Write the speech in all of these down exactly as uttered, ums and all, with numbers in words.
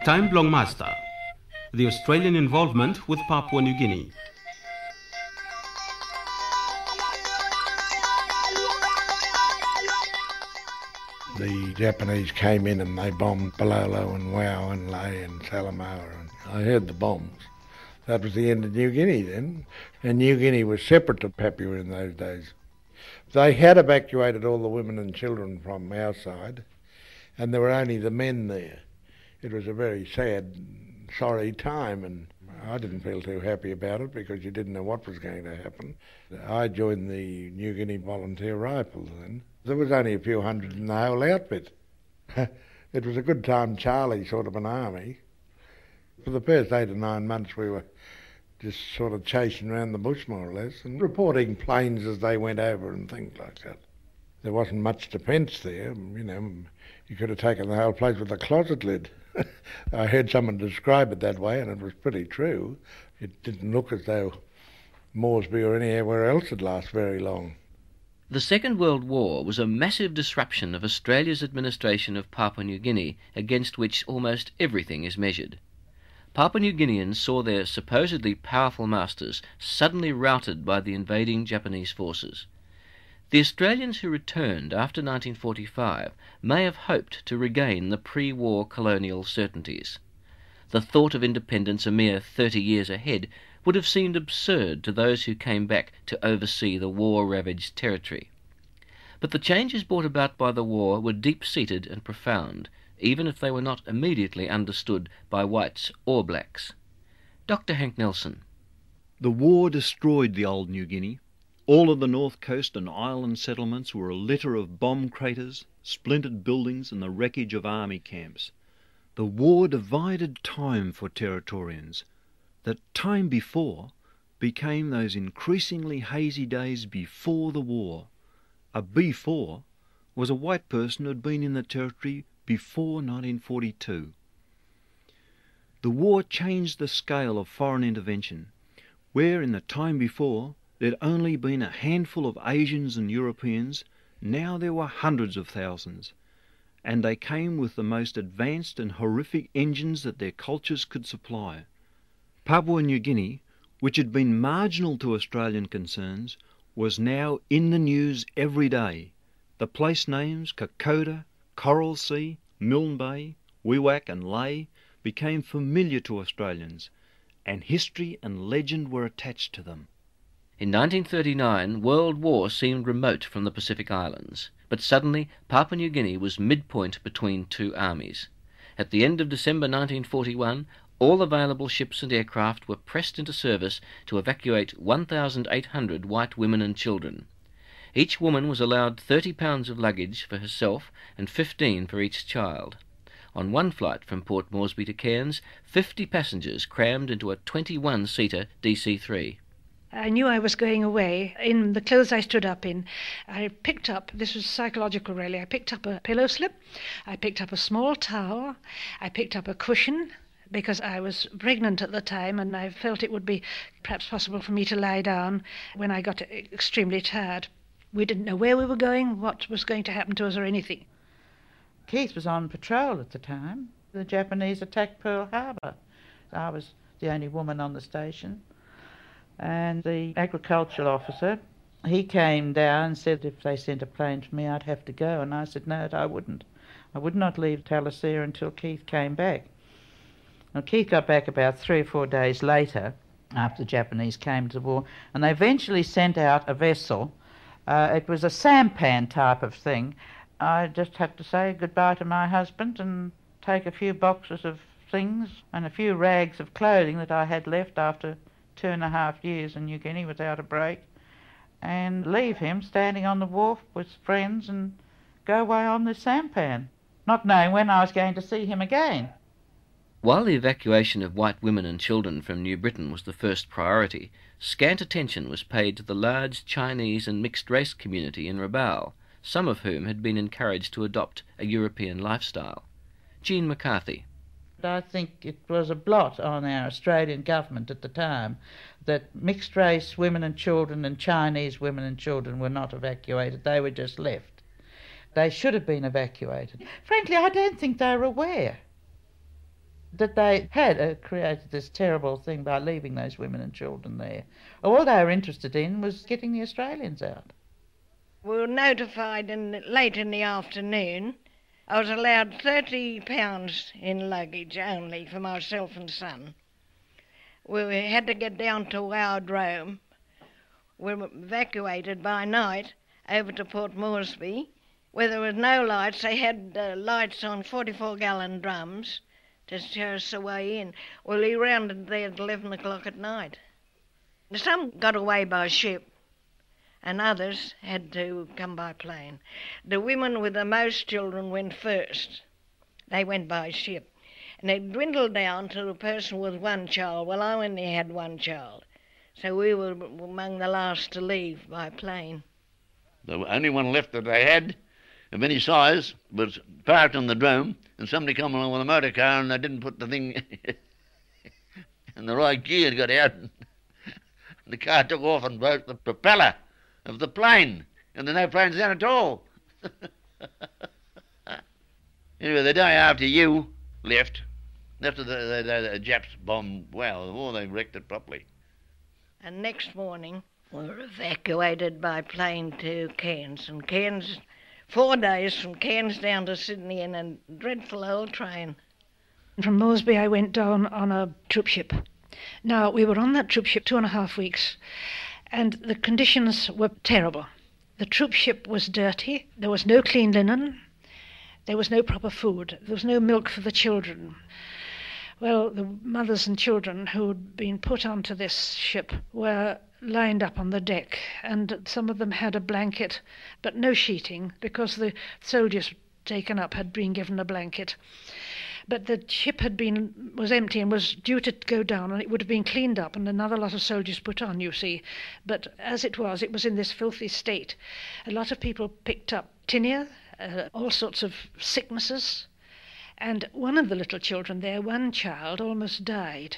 Time Blong Master, the Australian involvement with Papua New Guinea. The Japanese came in and they bombed Balolo and Wau and Lae and Salamoa. And I heard the bombs. That was the end of New Guinea then. And New Guinea was separate to Papua in those days. They had evacuated all the women and children from our side, and there were only the men there. It was a very sad, sorry time, and I didn't feel too happy about it because you didn't know what was going to happen. I joined the New Guinea Volunteer Rifles then. There was only a few hundred in the whole outfit. It was a good time Charlie sort of an army. For the first eight or nine months we were just sort of chasing around the bush more or less and reporting planes as they went over and things like that. There wasn't much defence there, you know, you could have taken the whole place with a closet lid. I heard someone describe it that way and it was pretty true. It didn't look as though Moresby or anywhere else had lasted very long. The Second World War was a massive disruption of Australia's administration of Papua New Guinea, against which almost everything is measured. Papua New Guineans saw their supposedly powerful masters suddenly routed by the invading Japanese forces. The Australians who returned after nineteen forty-five may have hoped to regain the pre-war colonial certainties. The thought of independence a mere thirty years ahead would have seemed absurd to those who came back to oversee the war-ravaged territory. But the changes brought about by the war were deep-seated and profound, even if they were not immediately understood by whites or blacks. Doctor Hank Nelson. The war destroyed the old New Guinea. All of the north coast and island settlements were a litter of bomb craters, splintered buildings and the wreckage of army camps. The war divided time for Territorians. That time before became those increasingly hazy days before the war. A B four was a white person who had been in the territory before nineteen forty-two. The war changed the scale of foreign intervention, where in the time before there'd only been a handful of Asians and Europeans, now there were hundreds of thousands, and they came with the most advanced and horrific engines that their cultures could supply. Papua New Guinea, which had been marginal to Australian concerns, was now in the news every day. The place names Kokoda, Coral Sea, Milne Bay, Wewak and Lae became familiar to Australians, and history and legend were attached to them. In nineteen thirty-nine, world war seemed remote from the Pacific Islands, but suddenly Papua New Guinea was midpoint between two armies. At the end of December nineteen forty-one, all available ships and aircraft were pressed into service to evacuate one thousand eight hundred white women and children. Each woman was allowed thirty pounds of luggage for herself and fifteen for each child. On one flight from Port Moresby to Cairns, fifty passengers crammed into a twenty-one-seater D C three. I knew I was going away. In the clothes I stood up in, I picked up, this was psychological really, I picked up a pillow slip, I picked up a small towel, I picked up a cushion, because I was pregnant at the time and I felt it would be perhaps possible for me to lie down when I got extremely tired. We didn't know where we were going, what was going to happen to us or anything. Keith was on patrol at the time. The Japanese attacked Pearl Harbor. I was the only woman on the station. And the agricultural officer, he came down and said if they sent a plane to me I'd have to go. And I said no, I wouldn't. I would not leave Talisea until Keith came back. Now, Keith got back about three or four days later after the Japanese came to the war, and they eventually sent out a vessel. Uh, it was a sampan type of thing. I just had to say goodbye to my husband and take a few boxes of things and a few rags of clothing that I had left after two and a half years in New Guinea without a break, and leave him standing on the wharf with friends and go away on this sampan, not knowing when I was going to see him again. While the evacuation of white women and children from New Britain was the first priority, scant attention was paid to the large Chinese and mixed-race community in Rabaul, some of whom had been encouraged to adopt a European lifestyle. Jean McCarthy. I think it was a blot on our Australian government at the time that mixed-race women and children and Chinese women and children were not evacuated. They were just left. They should have been evacuated. Frankly, I don't think they were aware. that they had uh, created this terrible thing by leaving those women and children there. All they were interested in was getting the Australians out. We were notified in, late in the afternoon. I was allowed thirty pounds in luggage only for myself and son. We had to get down to Wowdrome. We were evacuated by night over to Port Moresby, where there was no lights. They had uh, lights on forty-four gallon drums to show us the way in. Well, we rounded there at eleven o'clock at night. Some got away by ship, and others had to come by plane. The women with the most children went first. They went by ship. And they dwindled down to the person with one child. Well, I only had one child. So we were among the last to leave by plane. The only one left that they had of any size was parked on the drome, and somebody come along with a motor car and they didn't put the thing in the right gear and got out. And the car took off and broke the propeller of the plane, and there were no planes down at all. Anyway, the day after you left, after the, the, the, the Japs bombed, well, the war, they wrecked it properly. And next morning, we were evacuated by plane to Cairns. And Cairns, four days from Cairns down to Sydney in a dreadful old train. From Moresby, I went down on a troop ship. Now, we were on that troop ship two and a half weeks, and the conditions were terrible. The troop ship was dirty. There was no clean linen. There was no proper food. There was no milk for the children. Well, the mothers and children who had been put onto this ship were lined up on the deck, and some of them had a blanket, but no sheeting, because the soldiers taken up had been given a blanket. But the ship had been was empty and was due to go down, and it would have been cleaned up and another lot of soldiers put on, you see. But as it was, it was in this filthy state. A lot of people picked up tinea, uh, all sorts of sicknesses. And one of the little children there, one child, almost died.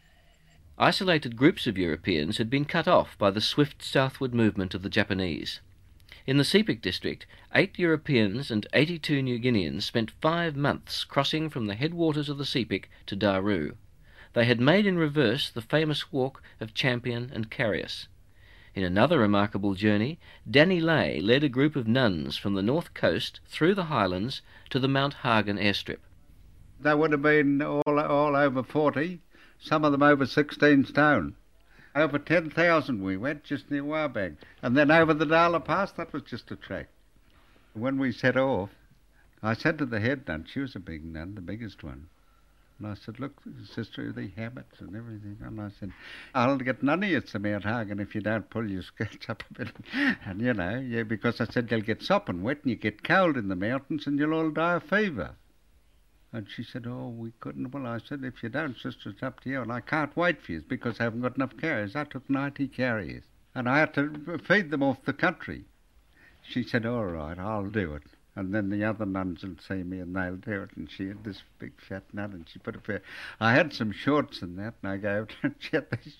Isolated groups of Europeans had been cut off by the swift southward movement of the Japanese. In the Sepik district, eight Europeans and eighty-two New Guineans spent five months crossing from the headwaters of the Sepik to Daru. They had made in reverse the famous walk of Champion and Carius. In another remarkable journey, Danny Lay led a group of nuns from the north coast through the highlands to the Mount Hagen airstrip. They would have been all, all over forty, some of them over sixteen stone. Over ten thousand we went just near Warbag. And then over the Darla Pass, that was just a trek. When we set off, I said to the head nun, she was a big nun, the biggest one, and I said, look, sister, the habits and everything. And I said, I'll get none of you to Mount Hagen if you don't pull your skirts up a bit. And, you know, yeah, because I said, you'll get sopping wet and you get cold in the mountains and you'll all die of fever. And she said, oh, we couldn't. Well, I said, if you don't, sister, it's up to you. And I can't wait for you because I haven't got enough carriers. I took ninety carriers. And I had to feed them off the country. She said, all right, I'll do it. And then the other nuns will see me and they'll do it. And she had this big fat nun and she put a pair. I had some shorts and that, and I go out and she had these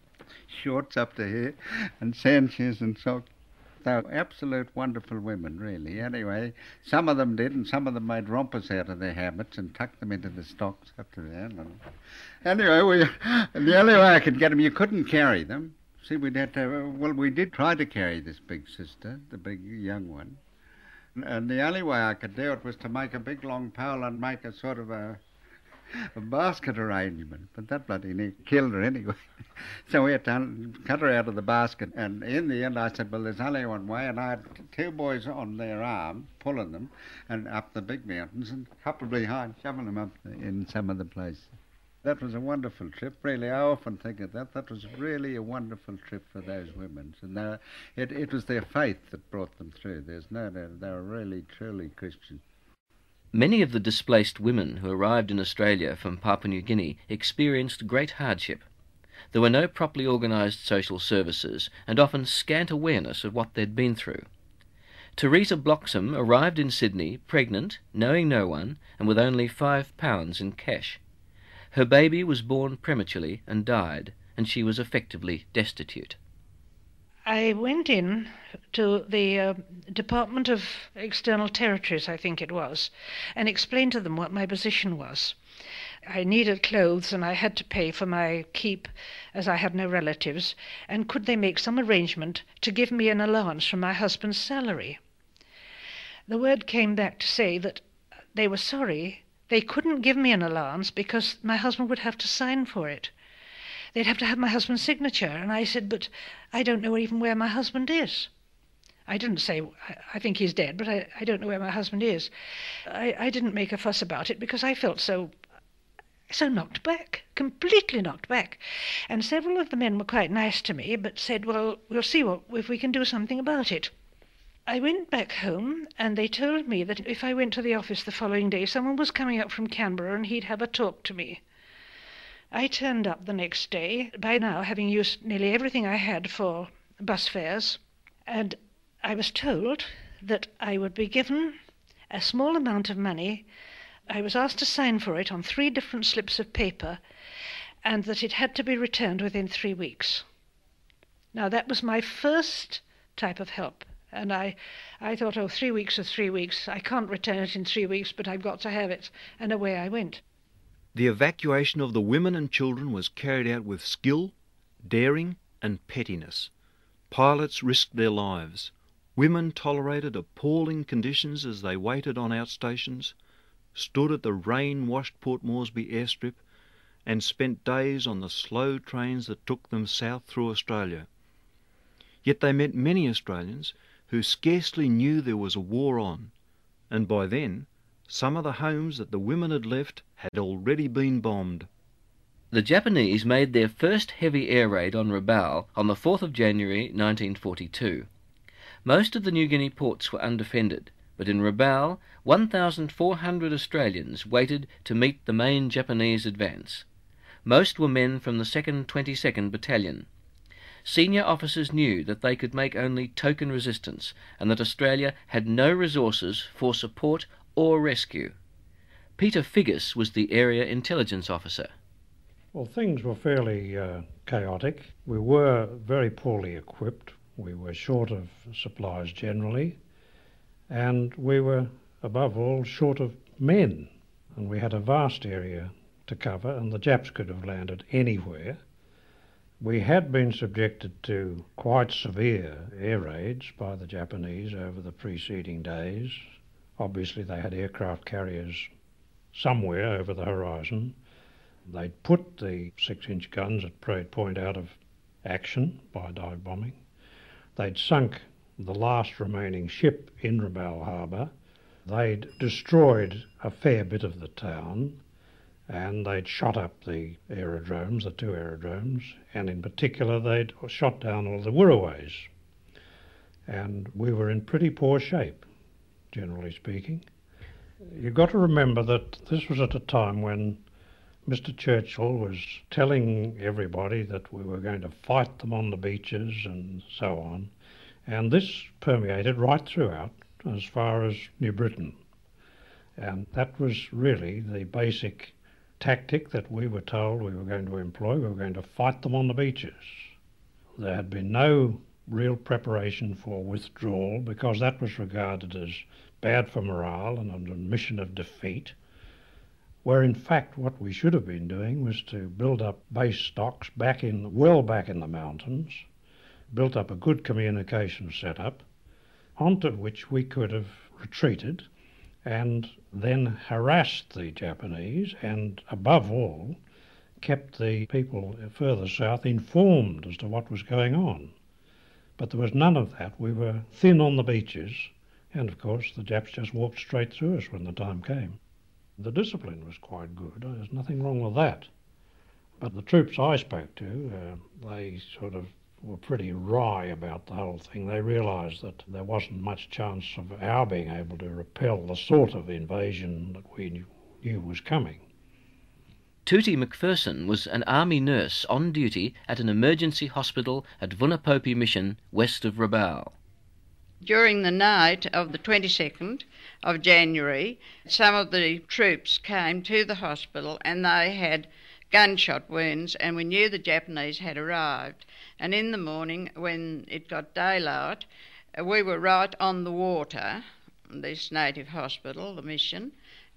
shorts up to here and sand shoes and socks. They were absolute wonderful women, really. Anyway, some of them did, and some of them made rompers out of their habits and tucked them into the stocks up to there. And anyway, we, the only way I could get them, you couldn't carry them. See, we'd had to, well, we did try to carry this big sister, the big young one. And the only way I could do it was to make a big long pole and make a sort of a, a basket arrangement. But that bloody near killed her anyway. So we had to cut her out of the basket. And in the end I said, well, there's only one way. And I had two boys on their arm, pulling them, and up the big mountains, and a couple behind, shoving them up in some of the places. That was a wonderful trip, really. I often think of that. That was really a wonderful trip for those women. And they, it, it was their faith that brought them through. There's no doubt. They were really, truly Christian. Many of the displaced women who arrived in Australia from Papua New Guinea experienced great hardship. There were no properly organised social services and often scant awareness of what they'd been through. Teresa Bloxham arrived in Sydney pregnant, knowing no one, and with only five pounds in cash. Her baby was born prematurely and died, and she was effectively destitute. I went in to the uh, Department of External Territories, I think it was, and explained to them what my position was. I needed clothes and I had to pay for my keep as I had no relatives, and could they make some arrangement to give me an allowance from my husband's salary? The word came back to say that they were sorry, they couldn't give me an allowance because my husband would have to sign for it. They'd have to have my husband's signature, and I said, but I don't know even where my husband is. I didn't say, I think he's dead, but I, I don't know where my husband is. I, I didn't make a fuss about it because I felt so, so knocked back, completely knocked back. And several of the men were quite nice to me, but said, well, we'll see what, if we can do something about it. I went back home, and they told me that if I went to the office the following day, someone was coming up from Canberra and he'd have a talk to me. I turned up the next day, by now having used nearly everything I had for bus fares, and I was told that I would be given a small amount of money. I was asked to sign for it on three different slips of paper, and that it had to be returned within three weeks. Now, that was my first type of help, and I, I thought, oh, three weeks or three weeks. I can't return it in three weeks, but I've got to have it, and away I went. The evacuation of the women and children was carried out with skill, daring and pettiness. Pilots risked their lives. Women tolerated appalling conditions as they waited on outstations, stood at the rain-washed Port Moresby airstrip, and spent days on the slow trains that took them south through Australia. Yet they met many Australians who scarcely knew there was a war on, and by then some of the homes that the women had left had already been bombed. The Japanese made their first heavy air raid on Rabaul on the fourth of January nineteen forty-two. Most of the New Guinea ports were undefended, but in Rabaul one thousand four hundred Australians waited to meet the main Japanese advance. Most were men from the second twenty-second Battalion. Senior officers knew that they could make only token resistance, and that Australia had no resources for support or rescue. Peter Figgis was the area intelligence officer. Well, things were fairly uh, chaotic. We were very poorly equipped. We were short of supplies generally, and we were, above all, short of men. And we had a vast area to cover, and the Japs could have landed anywhere. We had been subjected to quite severe air raids by the Japanese over the preceding days. Obviously, they had aircraft carriers somewhere over the horizon. They'd put the six-inch guns at Parade Point out of action by dive bombing. They'd sunk the last remaining ship in Rabaul Harbour. They'd destroyed a fair bit of the town, and they'd shot up the aerodromes, the two aerodromes, and in particular they'd shot down all the Wirraways. And we were in pretty poor shape, generally speaking. You've got to remember that this was at a time when Mister Churchill was telling everybody that we were going to fight them on the beaches and so on, and this permeated right throughout as far as New Britain. And that was really the basic tactic that we were told we were going to employ. We were going to fight them on the beaches. There had been no real preparation for withdrawal because that was regarded as bad for morale and an admission of defeat, where in fact what we should have been doing was to build up base stocks back in, well back in the mountains, built up a good communication setup, onto which we could have retreated and then harassed the Japanese and, above all, kept the people further south informed as to what was going on. But there was none of that. We were thin on the beaches, and of course the Japs just walked straight through us when the time came. The discipline was quite good. There's nothing wrong with that. But the troops I spoke to, uh, they sort of were pretty wry about the whole thing. They realised that there wasn't much chance of our being able to repel the sort of invasion that we knew, knew was coming. Tootie McPherson was an army nurse on duty at an emergency hospital at Vunapopi Mission, west of Rabaul. During the night of the twenty-second of January, some of the troops came to the hospital and they had gunshot wounds, and we knew the Japanese had arrived. And in the morning, when it got daylight, we were right on the water, this native hospital, the mission,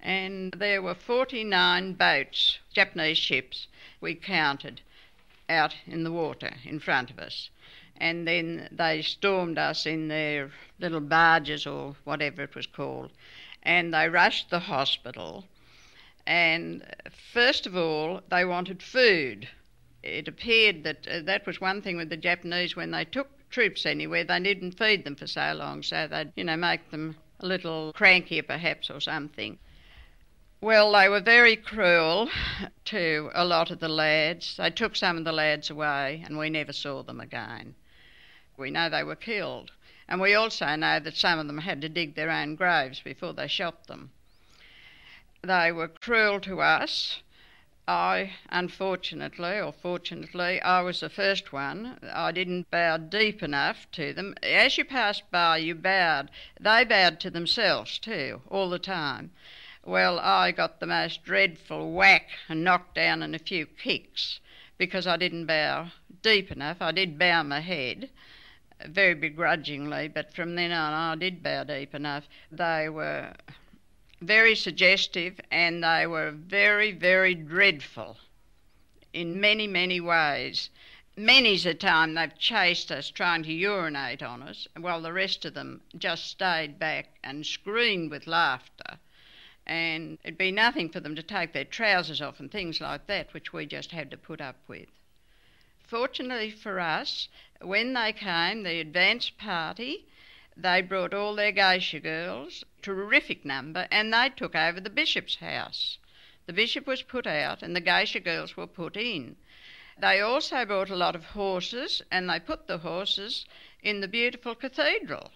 and there were forty-nine boats, Japanese ships, we counted, out in the water in front of us. And then they stormed us in their little barges or whatever it was called, and they rushed the hospital. And first of all, they wanted food. It appeared that uh, that was one thing with the Japanese. When they took troops anywhere, they didn't feed them for so long, so they'd, you know, make them a little crankier perhaps or something. Well, they were very cruel to a lot of the lads. They took some of the lads away and we never saw them again. We know they were killed, and we also know that some of them had to dig their own graves before they shot them. They were cruel to us. I, unfortunately, or fortunately, I was the first one. I didn't bow deep enough to them. As you passed by, you bowed. They bowed to themselves too, all the time. Well, I got the most dreadful whack and knocked down and a few kicks because I didn't bow deep enough. I did bow my head, very begrudgingly, but from then on I did bow deep enough. They were very suggestive, and they were very, very dreadful in many, many ways. Many's a time they've chased us trying to urinate on us, while the rest of them just stayed back and screamed with laughter. And it'd be nothing for them to take their trousers off and things like that, which we just had to put up with. Fortunately for us, when they came, the advance party, they brought all their geisha girls, terrific number, and they took over the bishop's house. The bishop was put out and the geisha girls were put in. They also brought a lot of horses, and they put the horses in the beautiful cathedral.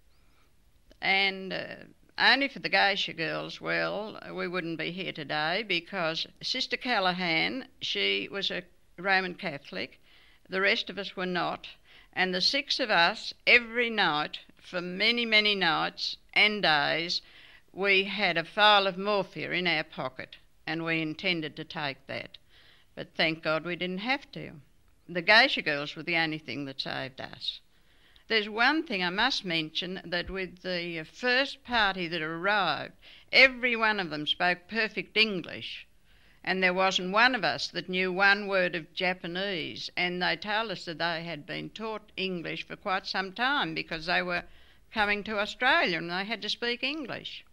And uh, only for the geisha girls, well, we wouldn't be here today, because Sister Callaghan, she was a Roman Catholic, the rest of us were not, and the six of us, every night, for many, many nights and days, we had a phial of morphia in our pocket, and we intended to take that. But thank God we didn't have to. The geisha girls were the only thing that saved us. There's one thing I must mention, that with the first party that arrived, every one of them spoke perfect English, and there wasn't one of us that knew one word of Japanese, and they told us that they had been taught English for quite some time because they were coming to Australia and they had to speak English.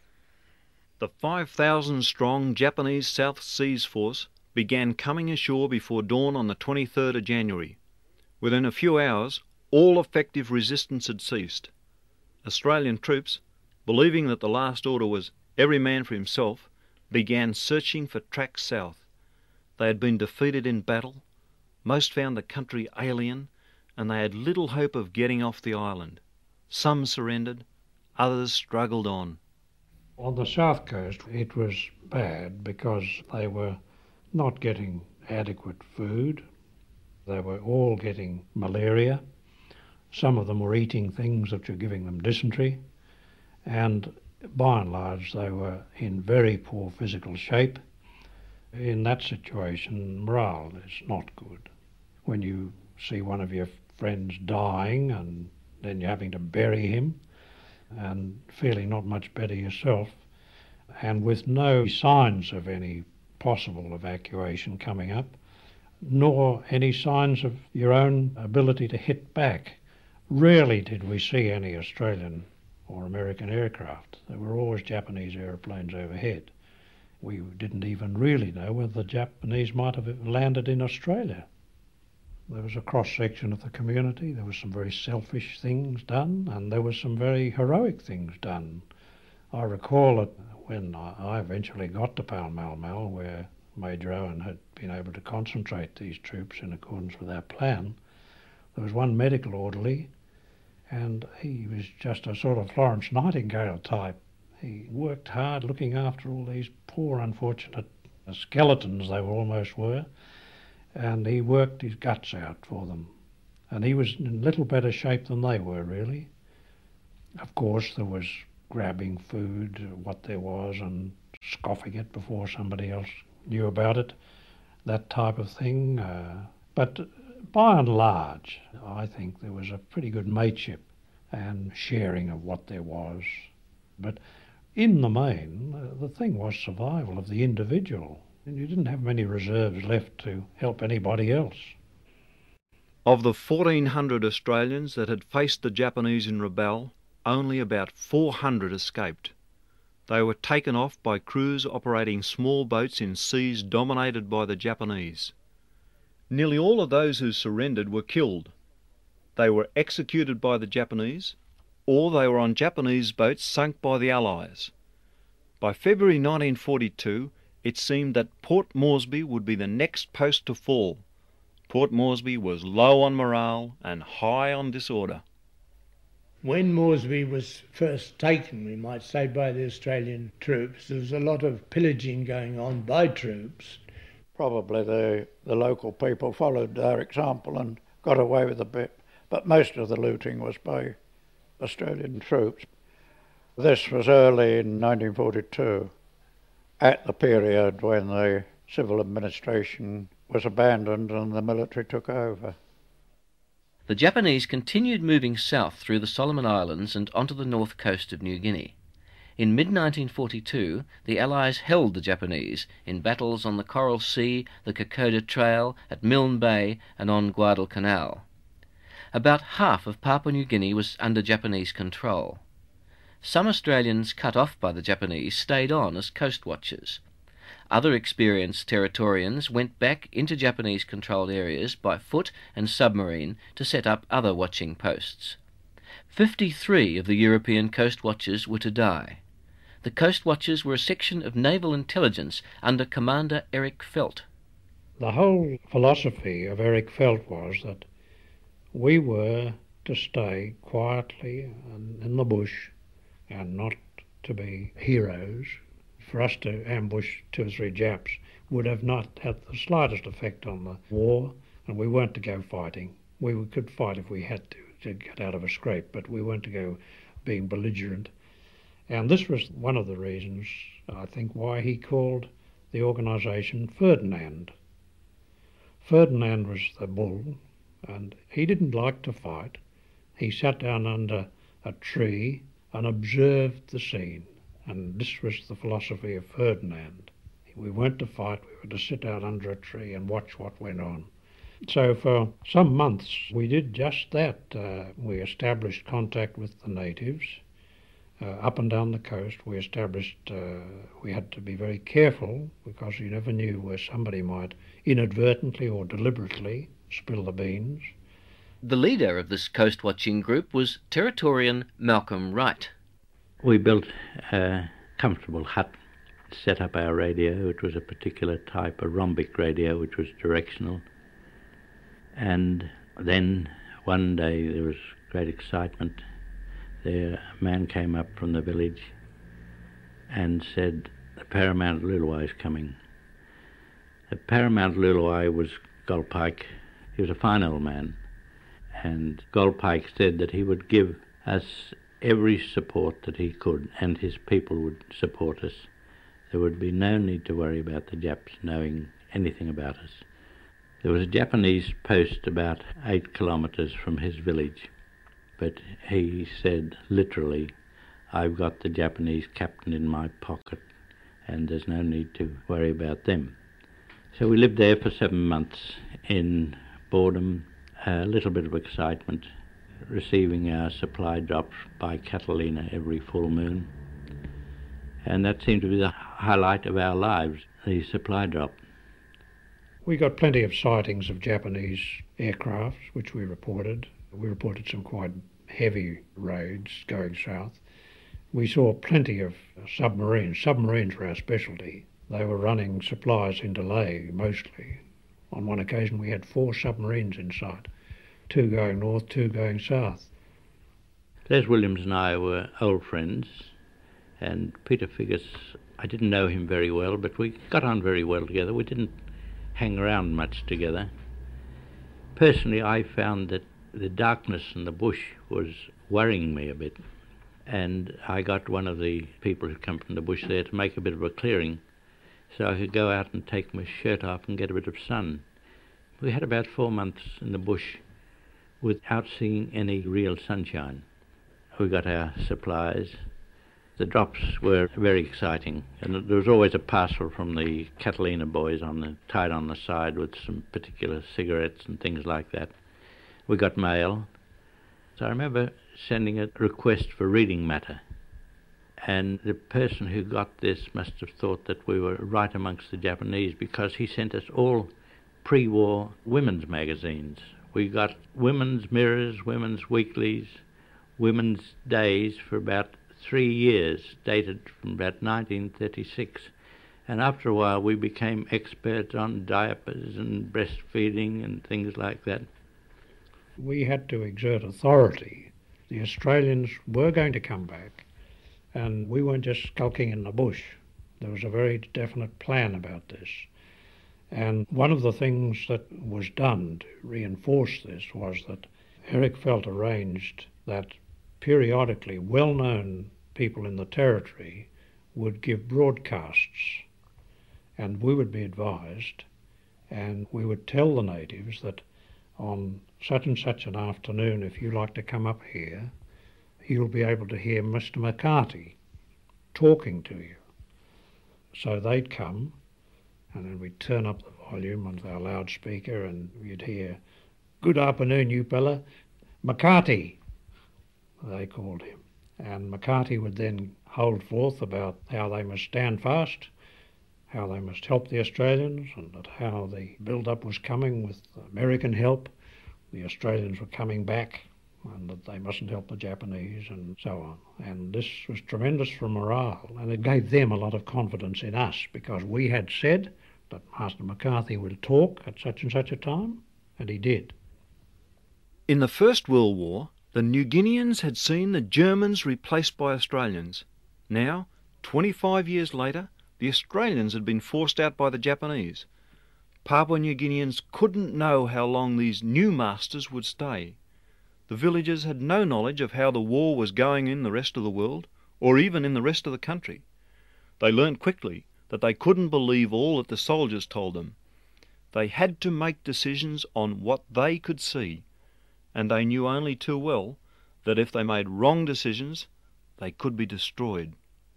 The five thousand strong Japanese South Seas Force began coming ashore before dawn on the twenty-third of January. Within a few hours, all effective resistance had ceased. Australian troops, believing that the last order was every man for himself, began searching for tracks south. They had been defeated in battle, most found the country alien, and they had little hope of getting off the island. Some surrendered, others struggled on. On the south coast it was bad because they were not getting adequate food. They were all getting malaria. Some of them were eating things that were giving them dysentery, and by and large they were in very poor physical shape. In that situation, morale is not good. When you see one of your friends dying and then you're having to bury him and feeling not much better yourself, and with no signs of any possible evacuation coming up, nor any signs of your own ability to hit back. Rarely did we see any Australian or American aircraft. There were always Japanese aeroplanes overhead. We didn't even really know whether the Japanese might have landed in Australia. There was a cross-section of the community. There were some very selfish things done, and there were some very heroic things done. I recall that when I eventually got to Pall Mall Mall, where Major Owen had been able to concentrate these troops in accordance with our plan, there was one medical orderly, and he was just a sort of Florence Nightingale type. He worked hard looking after all these poor, unfortunate skeletons, they almost were, and he worked his guts out for them. And he was in little better shape than they were, really. Of course, there was grabbing food, what there was, and scoffing it before somebody else knew about it, that type of thing. Uh, but by and large, I think there was a pretty good mateship and sharing of what there was. But in the main, uh, the thing was survival of the individual, and you didn't have many reserves left to help anybody else. Of the fourteen hundred Australians that had faced the Japanese in Rabaul, only about four hundred escaped. They were taken off by crews operating small boats in seas dominated by the Japanese. Nearly all of those who surrendered were killed. They were executed by the Japanese, or they were on Japanese boats sunk by the Allies. By February nineteen forty-two, it seemed that Port Moresby would be the next post to fall. Port Moresby was low on morale and high on disorder. When Moresby was first taken, we might say, by the Australian troops, there was a lot of pillaging going on by troops. Probably the, the local people followed our example and got away with a bit, but most of the looting was by Australian troops. This was early in nineteen forty-two, at the period when the civil administration was abandoned and the military took over. The Japanese continued moving south through the Solomon Islands and onto the north coast of New Guinea. In mid nineteen forty-two, the Allies held the Japanese in battles on the Coral Sea, the Kokoda Trail, at Milne Bay and on Guadalcanal. About half of Papua New Guinea was under Japanese control. Some Australians cut off by the Japanese stayed on as coast watchers. Other experienced Territorians went back into Japanese-controlled areas by foot and submarine to set up other watching posts. Fifty-three of the European coast watchers were to die. The coast watchers were a section of naval intelligence under Commander Eric Felt. The whole philosophy of Eric Felt was that we were to stay quietly in the bush and not to be heroes. For us to ambush two or three Japs would have not had the slightest effect on the war, and we weren't to go fighting. We could fight if we had to, to get out of a scrape, but we weren't to go being belligerent. And this was one of the reasons, I think, why he called the organisation Ferdinand. Ferdinand was the bull, and he didn't like to fight. He sat down under a tree and observed the scene. And this was the philosophy of Ferdinand. We weren't to fight, we were to sit out under a tree and watch what went on. So for some months we did just that. Uh, we established contact with the natives. Uh, up and down the coast we established, uh, we had to be very careful because you never knew where somebody might inadvertently or deliberately spill the beans. The leader of this coast watching group was Territorian Malcolm Wright. We built a comfortable hut, set up our radio. It was a particular type, a rhombic radio, which was directional. And then one day there was great excitement. There, a man came up from the village and said, "The Paramount Luluai is coming." The Paramount Luluai was Golpike. He was a fine old man. And Golpike said that he would give us every support that he could, and his people would support us. There would be no need to worry about the Japs knowing anything about us. There was a Japanese post about eight kilometres from his village, but he said literally, "I've got the Japanese captain in my pocket and there's no need to worry about them." So we lived there for seven months in boredom, a little bit of excitement, receiving our supply drops by Catalina every full moon. And that seemed to be the highlight of our lives, the supply drop. We got plenty of sightings of Japanese aircraft, which we reported. We reported some quite heavy raids going south. We saw plenty of submarines. Submarines were our specialty. They were running supplies into Lae, mostly. On one occasion we had four submarines in sight, two going north, two going south. Les Williams and I were old friends, and Peter Figgis, I didn't know him very well, but we got on very well together. We didn't hang around much together. Personally, I found that the darkness in the bush was worrying me a bit, and I got one of the people who come from the bush there to make a bit of a clearing so I could go out and take my shirt off and get a bit of sun. We had about four months in the bush without seeing any real sunshine. We got our supplies, The drops were very exciting, and there was always a parcel from the Catalina boys on the, tied on the side with some particular cigarettes and things like that. We got mail. So I remember sending a request for reading matter, and the person who got this must have thought that we were right amongst the Japanese, because he sent us all pre-war women's magazines. We got women's mirrors, women's weeklies, women's days for about three years, dated from about nineteen thirty-six. And after a while we became experts on diapers and breastfeeding and things like that. We had to exert authority. The Australians were going to come back, and we weren't just skulking in the bush. There was a very definite plan about this. And one of the things that was done to reinforce this was that Eric Felt arranged that periodically well-known people in the territory would give broadcasts, and we would be advised, and we would tell the natives that on such and such an afternoon, if you like to come up here, you'll be able to hear Mister McCarthy talking to you. So they'd come, and then we'd turn up the volume on our loudspeaker, and you'd hear, "Good afternoon, you fella, McCarthy," they called him. And McCarthy would then hold forth about how they must stand fast, how they must help the Australians, and that how the build-up was coming with American help. The Australians were coming back, and that they mustn't help the Japanese, and so on. And this was tremendous for morale, and it gave them a lot of confidence in us, because we had said that Master McCarthy would talk at such and such a time, and he did. In the First World War, the New Guineans had seen the Germans replaced by Australians. Now, twenty-five years later, the Australians had been forced out by the Japanese. Papua New Guineans couldn't know how long these new masters would stay. The villagers had no knowledge of how the war was going in the rest of the world, or even in the rest of the country. They learnt quickly that they couldn't believe all that the soldiers told them. They had to make decisions on what they could see, and they knew only too well that if they made wrong decisions, they could be destroyed.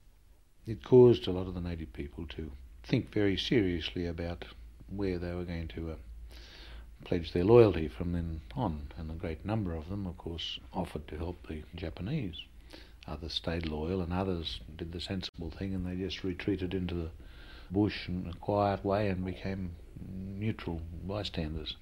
It caused a lot of the native people to think very seriously about where they were going to uh, pledge their loyalty from then on, and a great number of them, of course, offered to help the Japanese. Others stayed loyal, and others did the sensible thing, and they just retreated into the bush in a quiet way and became neutral bystanders.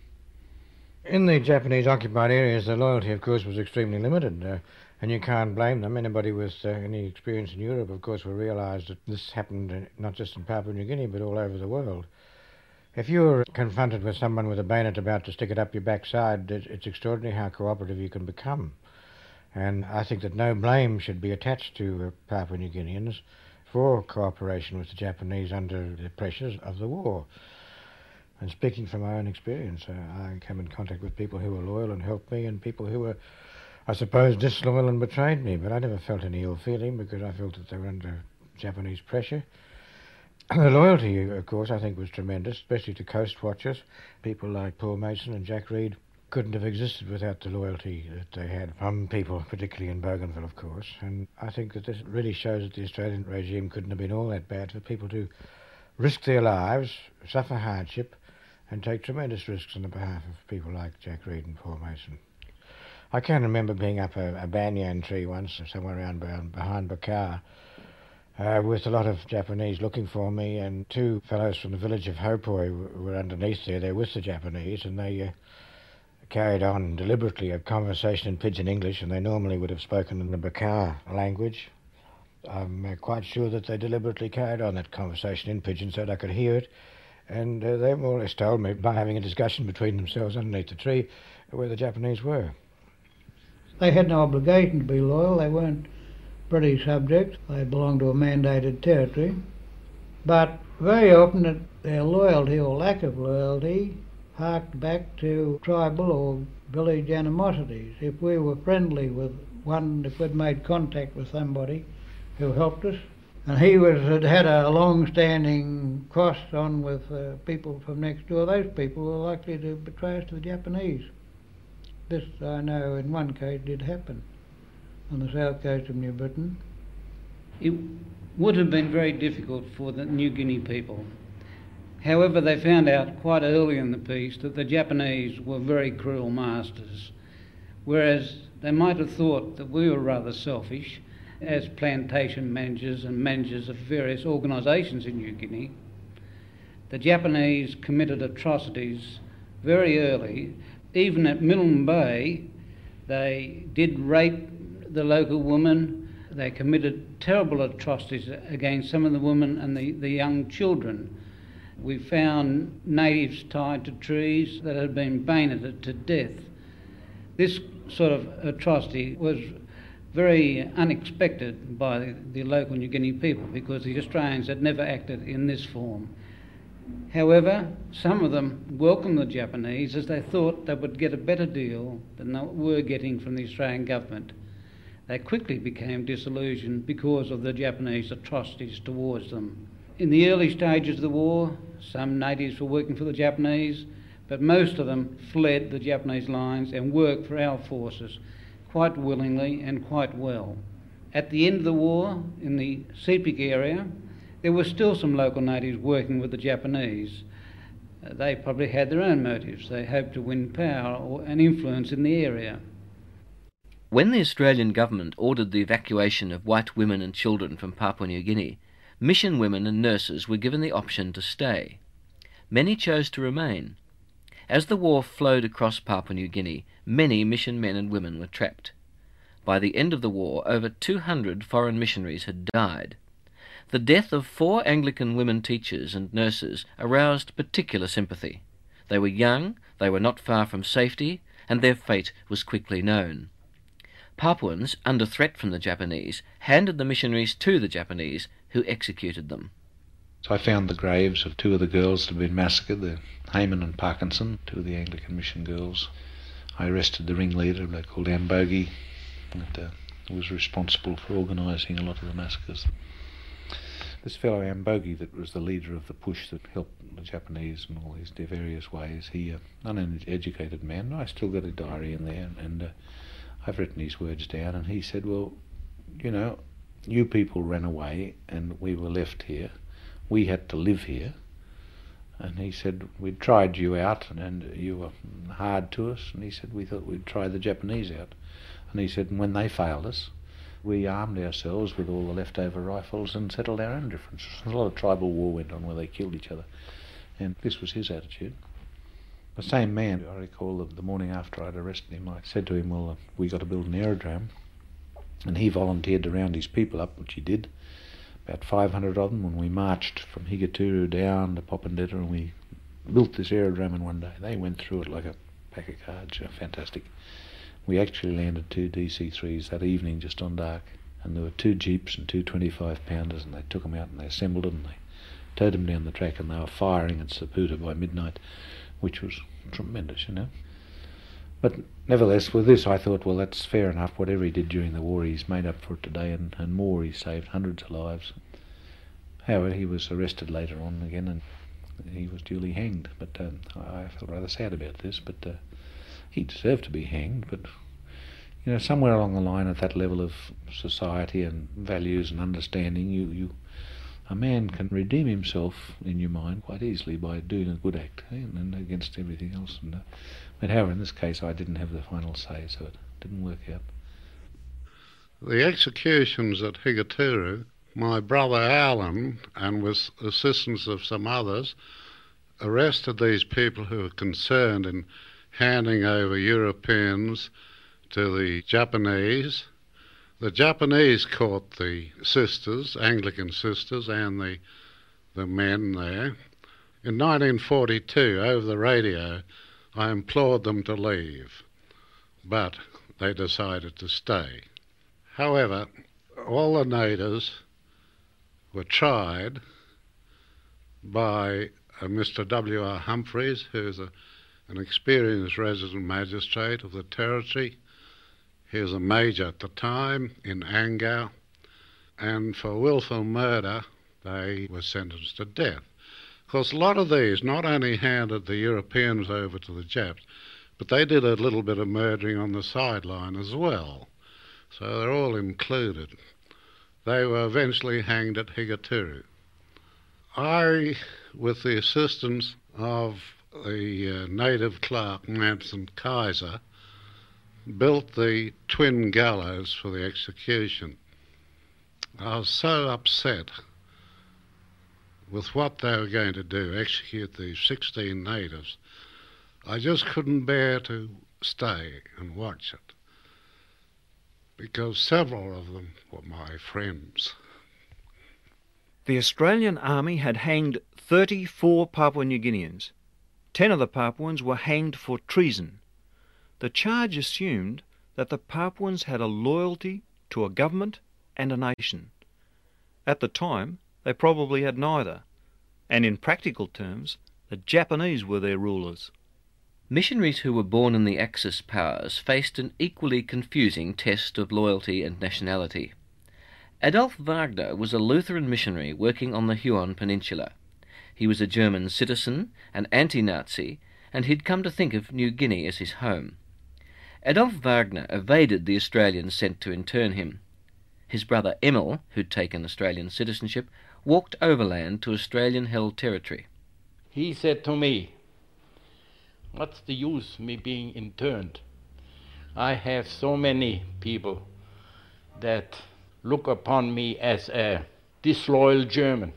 In the Japanese occupied areas, the loyalty, of course, was extremely limited, uh, and you can't blame them. Anybody with uh, any experience in Europe, of course, will realise that this happened uh, not just in Papua New Guinea, but all over the world. If you're confronted with someone with a bayonet about to stick it up your backside, it's, it's extraordinary how cooperative you can become. And I think that no blame should be attached to uh, Papua New Guineans for cooperation with the Japanese under the pressures of the war. And speaking from my own experience, uh, I came in contact with people who were loyal and helped me, and people who were, I suppose, disloyal and betrayed me. But I never felt any ill feeling, because I felt that they were under Japanese pressure. The loyalty, of course, I think was tremendous, especially to coast watchers. People like Paul Mason and Jack Reed couldn't have existed without the loyalty that they had from people, particularly in Bougainville, of course. And I think that this really shows that the Australian regime couldn't have been all that bad for people to risk their lives, suffer hardship, and take tremendous risks on the behalf of people like Jack Reed and Paul Mason. I can remember being up a, a banyan tree once, somewhere around behind Bakar, uh, with a lot of Japanese looking for me, and two fellows from the village of Hopoi were underneath there. They were with the Japanese, and they uh, carried on deliberately a conversation in Pidgin English, and they normally would have spoken in the Bakar language. I'm uh, quite sure that they deliberately carried on that conversation in Pidgin so that I could hear it. And uh, they more or less told me by having a discussion between themselves underneath the tree where the Japanese were. They had no obligation to be loyal. They weren't British subjects. They belonged to a mandated territory. But very often their loyalty or lack of loyalty harked back to tribal or village animosities. If we were friendly with one, if we'd made contact with somebody who helped us, and he was had had a long-standing cross on with uh, people from next door, those people were likely to betray us to the Japanese. This, I know, in one case did happen on the south coast of New Britain. It would have been very difficult for the New Guinea people. However, they found out quite early in the peace that the Japanese were very cruel masters, whereas they might have thought that we were rather selfish as plantation managers and managers of various organisations in New Guinea. The Japanese committed atrocities very early. Even at Milne Bay, they did rape the local woman. They committed terrible atrocities against some of the women and the, the young children. We found natives tied to trees that had been bayoneted to death. This sort of atrocity was very unexpected by the, the local New Guinea people because the Australians had never acted in this form. However, some of them welcomed the Japanese as they thought they would get a better deal than they were getting from the Australian government. They quickly became disillusioned because of the Japanese atrocities towards them. In the early stages of the war, some natives were working for the Japanese, but most of them fled the Japanese lines and worked for our forces quite willingly and quite well. At the end of the war, in the Sepik area, there were still some local natives working with the Japanese. Uh, they probably had their own motives. They hoped to win power or an influence in the area. When the Australian government ordered the evacuation of white women and children from Papua New Guinea, mission women and nurses were given the option to stay. Many chose to remain. As the war flowed across Papua New Guinea, many mission men and women were trapped. By the end of the war, over two hundred foreign missionaries had died. The death of four Anglican women teachers and nurses aroused particular sympathy. They were young, they were not far from safety, and their fate was quickly known. Papuans, under threat from the Japanese, handed the missionaries to the Japanese, who executed them. So I found the graves of two of the girls that had been massacred, the Heyman and Parkinson, two of the Anglican mission girls. I arrested the ringleader, a bloke called Ambogi, that uh, was responsible for organising a lot of the massacres. This fellow Ambogi, that was the leader of the push that helped the Japanese in all these various ways, he, uh, an uneducated man, I still got a diary in there, and uh, I've written his words down, and he said, well, you know, you people ran away and we were left here. We had to live here. And he said, we'd tried you out and you were hard to us. And he said, we thought we'd try the Japanese out. And he said, and when they failed us, we armed ourselves with all the leftover rifles and settled our own differences. A lot of tribal war went on where they killed each other. And this was his attitude. The same man, I recall the, the morning after I'd arrested him, I said to him, well, uh, we got to build an aerodrome. And he volunteered to round his people up, which he did. About five hundred of them, when we marched from Higaturu down to Popondetta, and we built this aerodrome in one day. They went through it like a pack of cards. You know, fantastic. We actually landed two D C threes that evening just on dark, and there were two jeeps and two twenty-five pounders, and they took them out and they assembled them and they towed them down the track, and they were firing at Saputo by midnight, which was tremendous, you know. But nevertheless, with this I thought, well, that's fair enough. Whatever he did during the war, he's made up for it today, and, and more. He saved hundreds of lives. However, he was arrested later on again, and he was duly hanged. But um, I felt rather sad about this, but uh, he deserved to be hanged. But, you know, somewhere along the line at that level of society and values and understanding, you, you a man can redeem himself in your mind quite easily by doing a good act, eh? and, and against everything else. And, uh, but however, in this case, I didn't have the final say, so it didn't work out. The executions at Higaturu, my brother Alan, and with assistance of some others, arrested these people who were concerned in handing over Europeans to the Japanese. The Japanese caught the sisters, Anglican sisters, and the, the men there. In nineteen forty-two, over the radio, I implored them to leave, but they decided to stay. However, all the natives were tried by uh, Mister W R Humphreys, who is a, an experienced resident magistrate of the territory. He was a major at the time in Angau, and for wilful murder they were sentenced to death. Of course, a lot of these not only handed the Europeans over to the Japs, but they did a little bit of murdering on the sideline as well. So they're all included. they were eventually hanged at Higatiru. I, with the assistance of the uh, native clerk Manson Kaiser, built the twin gallows for the execution. I was so upset with what they were going to do, execute these sixteen natives. I just couldn't bear to stay and watch it, because several of them were my friends. The Australian Army had hanged thirty-four Papua New Guineans. Ten of the Papuans were hanged for treason. The charge assumed that the Papuans had a loyalty to a government and a nation. At the time, they probably had neither, and in practical terms, the Japanese were their rulers. Missionaries who were born in the Axis powers faced an equally confusing test of loyalty and nationality. Adolf Wagner was a Lutheran missionary working on the Huon Peninsula. He was a German citizen, an anti-Nazi, and he'd come to think of New Guinea as his home. Adolf Wagner evaded the Australians sent to intern him. His brother Emil, who'd taken Australian citizenship, walked overland to Australian-held territory. He said to me, "What's the use me being interned? I have so many people that look upon me as a disloyal German.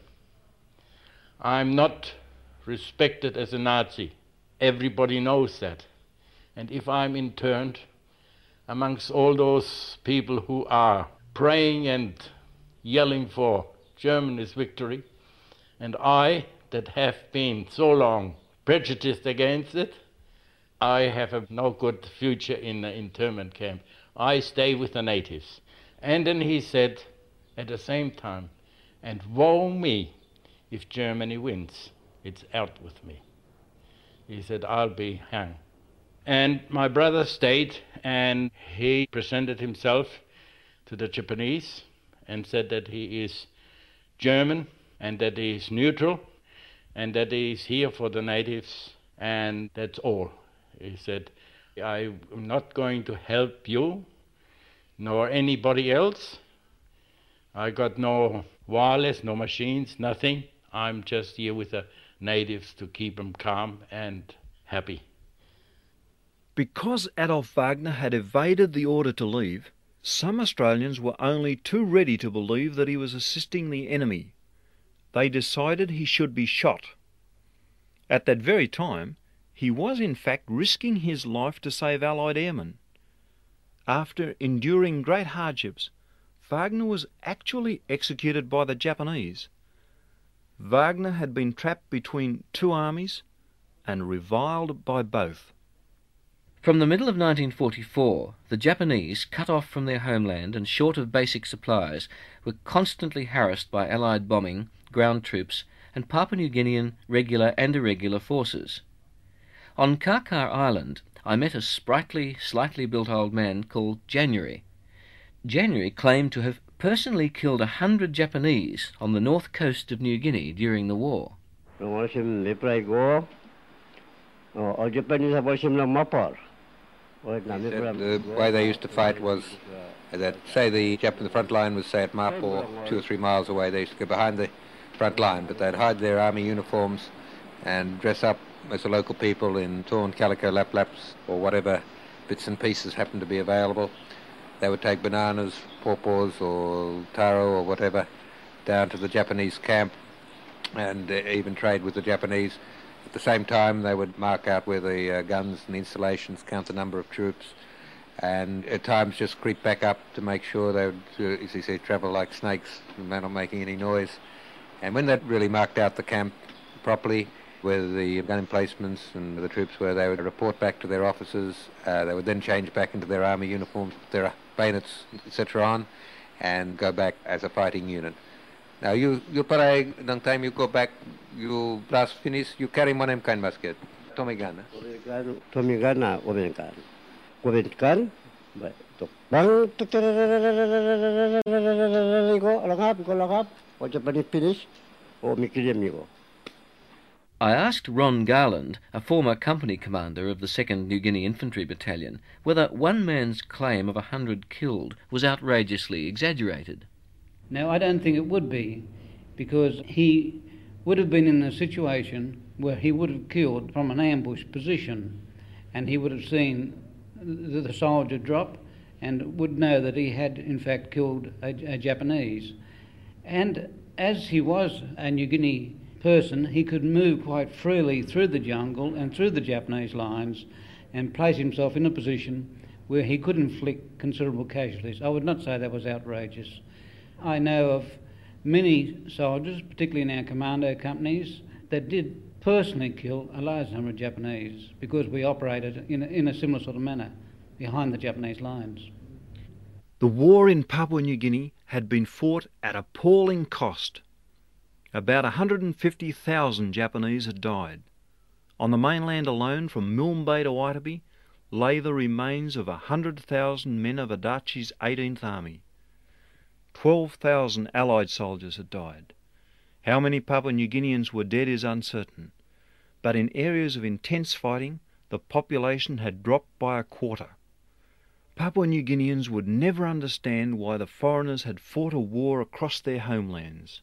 I'm not respected as a Nazi. Everybody knows that. And if I'm interned amongst all those people who are praying and yelling for Germany's victory, and I, that have been so long prejudiced against it, I have a no good future in the internment camp. I stay with the natives." And then he said at the same time, "And woe me if Germany wins. It's out with me." He said, "I'll be hanged." And my brother stayed, and he presented himself to the Japanese and said that he is German and that he is neutral and that he is here for the natives, and that's all. He said, "I'm not going to help you nor anybody else. I got no wireless, no machines, nothing. I'm just here with the natives to keep them calm and happy." Because Adolf Wagner had evaded the order to leave, some Australians were only too ready to believe that he was assisting the enemy. They decided he should be shot. At that very time, he was in fact risking his life to save Allied airmen. After enduring great hardships, Wagner was actually executed by the Japanese. Wagner had been trapped between two armies and reviled by both. From the middle of nineteen forty-four, the Japanese, cut off from their homeland and short of basic supplies, were constantly harassed by Allied bombing, ground troops, and Papua New Guinean regular and irregular forces. On Karkar Island, I met a sprightly, slightly built old man called January. January claimed to have personally killed a hundred Japanese on the north coast of New Guinea during the war. The way they used to fight was that, say, the Jap in the front line was, say, at Mapo, two or three miles away. They used to go behind the front line, but they'd hide their army uniforms and dress up as the local people in torn calico lap-laps or whatever bits and pieces happened to be available. They would take bananas, pawpaws or taro or whatever down to the Japanese camp and uh, even trade with the Japanese. At the same time, they would mark out where the uh, guns and the installations, count the number of troops, and at times just creep back up to make sure they would, uh, as you say, travel like snakes, not making any noise. And when they'd really marked out the camp properly, where the gun emplacements and the troops were, they would report back to their officers. Uh, they would then change back into their army uniforms, their bayonets, et cetera on, and go back as a fighting unit. Now, you, you parai, the time you go back, you blast finish, you carry one kind musket. Tommy gun. Tommy gun, women gun. Women gun, but bang, go, long up, go long up, or Japanese finish, or Mikiliamigo. I asked Ron Garland, a former company commander of the second New Guinea Infantry Battalion, whether one man's claim of a hundred killed was outrageously exaggerated. Now, I don't think it would be, because he would have been in a situation where he would have killed from an ambush position, and he would have seen the, the soldier drop and would know that he had in fact killed a, a Japanese. And as he was a New Guinea person, he could move quite freely through the jungle and through the Japanese lines and place himself in a position where he could inflict considerable casualties. I would not say that was outrageous. I know of many soldiers, particularly in our commando companies, that did personally kill a large number of Japanese because we operated in a, in a similar sort of manner behind the Japanese lines. The war in Papua New Guinea had been fought at appalling cost. About one hundred fifty thousand Japanese had died. On the mainland alone, from Milne Bay to Waitaby, lay the remains of one hundred thousand men of Adachi's eighteenth Army. twelve thousand Allied soldiers had died. How many Papua New Guineans were dead is uncertain, but in areas of intense fighting, the population had dropped by a quarter. Papua New Guineans would never understand why the foreigners had fought a war across their homelands.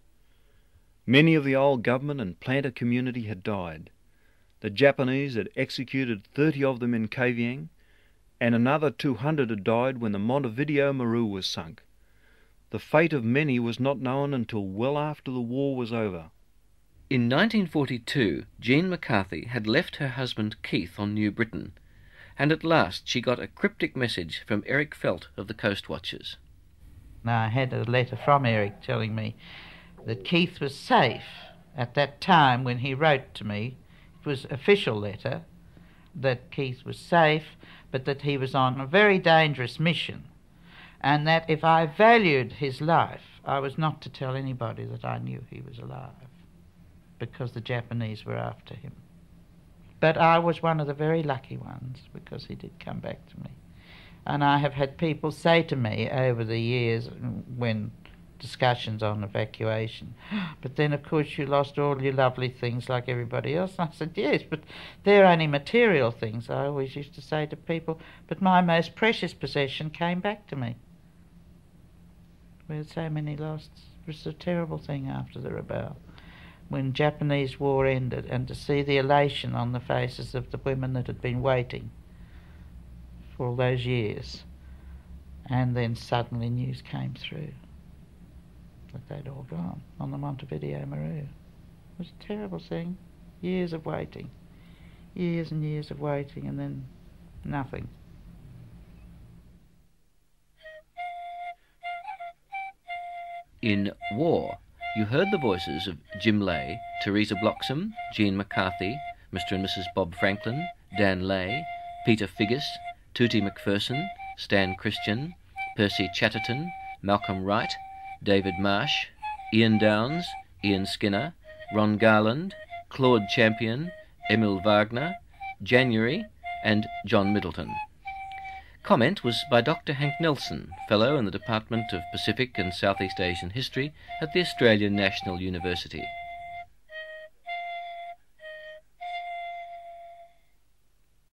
Many of the old government and planter community had died. The Japanese had executed thirty of them in Kavieng, and another two hundred had died when the Montevideo Maru was sunk. The fate of many was not known until well after the war was over. In nineteen forty-two, Jean McCarthy had left her husband Keith on New Britain, and at last she got a cryptic message from Eric Felt of the Coast Watchers. Now, I had a letter from Eric telling me that Keith was safe at that time when he wrote to me. It was an official letter that Keith was safe, but that he was on a very dangerous mission, and that if I valued his life, I was not to tell anybody that I knew he was alive, because the Japanese were after him. But I was one of the very lucky ones, because he did come back to me. And I have had people say to me over the years, when discussions on evacuation, but then of course you lost all your lovely things like everybody else. And I said, yes, but they're only material things. I always used to say to people, but my most precious possession came back to me. We had so many lost. It was a terrible thing after the rebel, when Japanese war ended, and to see the elation on the faces of the women that had been waiting for all those years, and then suddenly news came through that they'd all gone on the Montevideo Maru. It was a terrible thing. Years of waiting. Years and years of waiting, and then nothing. In War, you heard the voices of Jim Lay, Teresa Bloxham, Jean McCarthy, Mister and Missus Bob Franklin, Dan Lay, Peter Figgis, Tootie McPherson, Stan Christian, Percy Chatterton, Malcolm Wright, David Marsh, Ian Downs, Ian Skinner, Ron Garland, Claude Champion, Emil Wagner, January, and John Middleton. Comment was by Doctor Hank Nelson, Fellow in the Department of Pacific and Southeast Asian History at the Australian National University.